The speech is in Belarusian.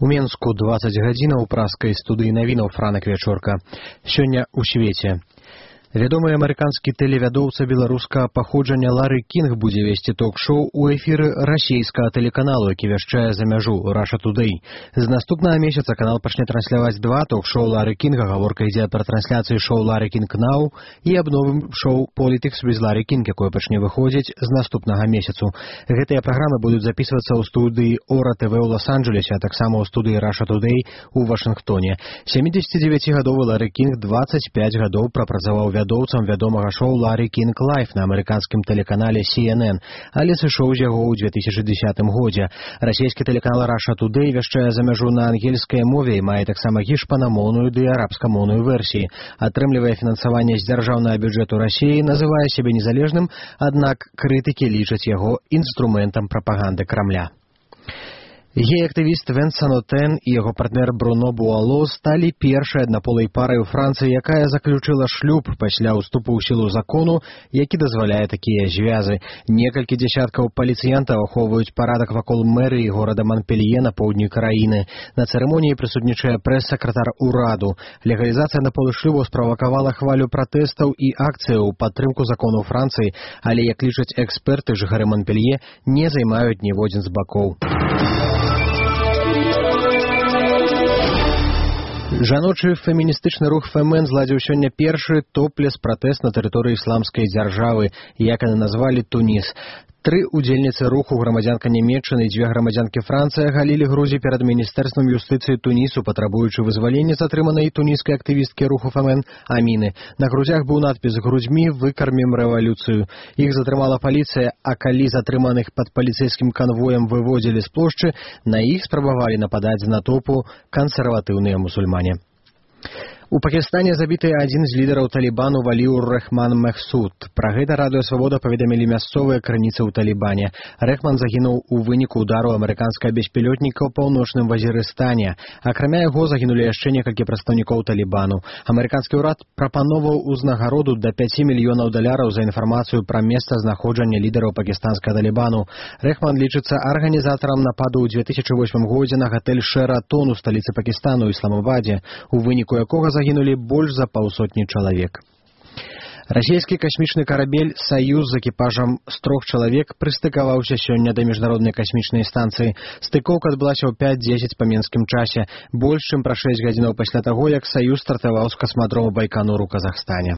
У Менску 20 гадзінаў праскай студыі навінаў Франак Вячорка. Сёння ў свеце. Вядомы амерыканскі тэлевядоўца беларускага паходжання Лары Кінг будзе весці ток-шоу у эфіры расійскага тэлеканалу, які вяшчае за мяжу Russia Today. З наступнага месяца канал пачне трансляваць два ток-шоу Лары Кінга. Гаворка ідзе пра трансляцыі шоу Лары Кінг Now і аб новым шоу Politics with Лары Кінг, якое пачне выходзіць з наступнага месяцу. Гэтыя праграмы будуць запісвацца ў студыі Ора ТВ ў Лос-Анджелесе, а таксама ў студыі Russia Today у Вашынгтоне. 79-гадовы Лары Кінг 25 гадоў прапрацаваў вядоўцам вядомага шоу Лары Кінг Лайф на амерыканскім тэлеканале CNN, але сышоў з яго ў 2010 годзе. Расійскі тэлеканал Russia Today вяшчае за мяжу на ангельскай мове і мае таксама гішпанамоўную ды арабскамоўную версіі. Атрымлівае фінансаванне з дзяржаўнага бюджэту Расіі, называе сябе незалежным, аднак крытыкі лічаць яго інструментам прапаганды Крамля. Гей-актывіст Венсан Отен і яго партнер Бруно Буало сталі першай аднаполай парай у Францыі, якая заключыла шлюб пасля ўступу ў сілу закону, які дазваляе такія звязы. Некалькі дзясяткаў паліцыянтаў ахоўваюць парадак вакол мэрыі горада Монпелье на поўдні краіны. На цырымоніі прысутнічае прэс-сакратар ураду. Легалізацыя аднаполых шлюбаў справакавала хвалю пратэстаў і акцыяў у падтрымку закону Францыі, але, як лічаць эксперты, жыхары Монпелье не займаюць ніводзін з бакоў. Жаночы феміністычны рух ФМН зладзіў сёння першы топлес-пратэст на тэрыторыі ісламскай дзяржавы, як яны назвалі Туніс. 3 удзельніцы руху, грамадзянка Нямецчыны і 2 грамадзянкі Францыі, галілі грудзі перад міністэрствам юстыцыі Тунісу, патрабуючы вызвалення затрыманай туніскай актывісткі руху ФМН Аміны. На грудзях быў надпіс «Грудзьмі выкармім рэвалюцыю». Іх затрымала паліцыя, а калі затрыманых пад паліцэйскім канвоем выводзілі з плошчы, на іх спрабавалі нападаць з натоўпу кансерватыўныя мусульмане. У Пакістане забіты адзін з лідараў Талібану Валіур Рэхман Мехсуд. Пра гэта Радыё Свабода паведамілі мясцовыя крыніцы ў Талібане. Рэхман загінуў у выніку удару амерыканскага беспілётніка ў паўночным Вазірыстане. Акрамя яго загінулі яшчэ некалькі прадстаўнікоў Талібану. Амерыканскі ўрад прапановаў узнагароду да $5 мільёнаў за інфармацыю пра месцазнаходжанне лідараў пакістанскага Талібану. Рэхман лічыцца арганізатарам нападу ў 2008 годзе на гатэль Шэратон у сталіцы Пакістану, Ісламабадзе, у выніку якога загінулі больш за паўсотні чалавек. Расійскі касмічны карабель «Саюз» з экіпажам з 3 чалавек прыстыкаваўся сёння да міжнароднай касмічнай станцыі. Стыкоўка адбылася ў 5:10 па менскім часе, больш чым пра 6 гадзінаў пасля таго, як «Саюз» стартаваў з касмадрому Байканур у Казахстане.